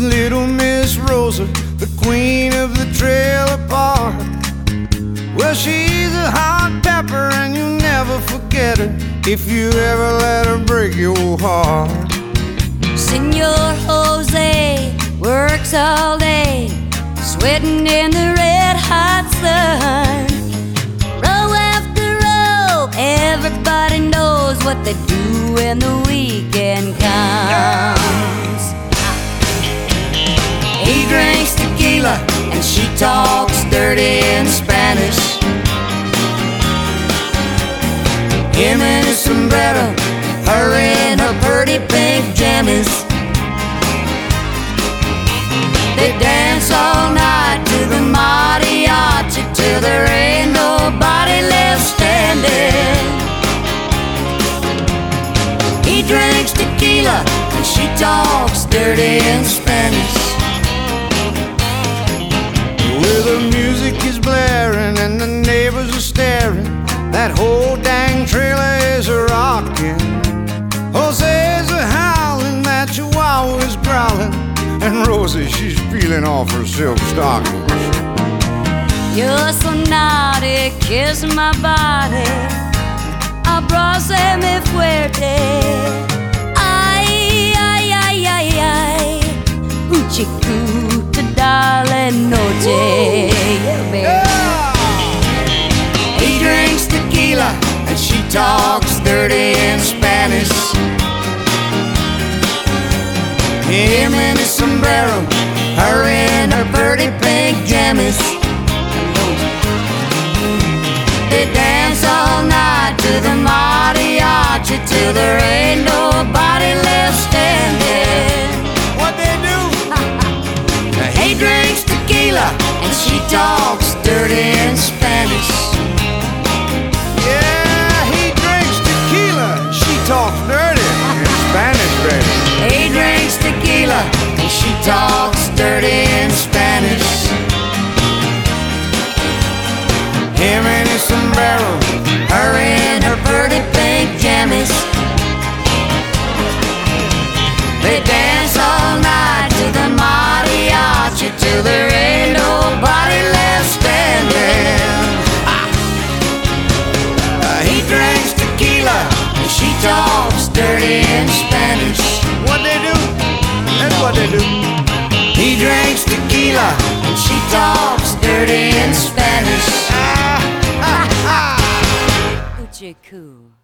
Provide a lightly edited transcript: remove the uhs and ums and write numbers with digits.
Little Miss Rosa, the queen of the trailer park. Well, she's a hot pepper and you'll never forget her if you ever let her break your heart. Senor Jose works all day, sweating in the red hot sun. Row after row, everybody knows what they do when the weekend comes. He drinks tequila and she talks dirty in Spanish. Him in his sombrero, her in her pretty pink jammies. They dance all night to the mariachi till there ain't nobody left standing. He drinks tequila and she talks dirty in Spanish. Where the music is blaring and the neighbors are staring, that whole dang trailer is rocking. Jose's a howling, that chihuahua is growling, and Rosie, she's peeling off her silk stockings. You're so naughty, kiss my body, abrázame fuerte. Ay, ay, ay, ay, ay, un chiquito dale noche. Yeah, baby. He drinks tequila and she talks dirty in Spanish. Him in his sombrero, her in her pretty pink jammies. They dance all night to the mariachi till there ain't nobody left standing. What they do? He drinks tequila and she talks dirty in Spanish. Yeah, he drinks tequila and she talks dirty in Spanish, baby. He drinks tequila and she talks dirty in Spanish. Him in his sombrero, her in her pretty pink jammies. They dance all night to the mariachi till there ain't nobody left standing. He drinks tequila and she talks dirty in Spanish. What they do? That's what they do. He drinks tequila and she talks dirty in Spanish. Uche cool.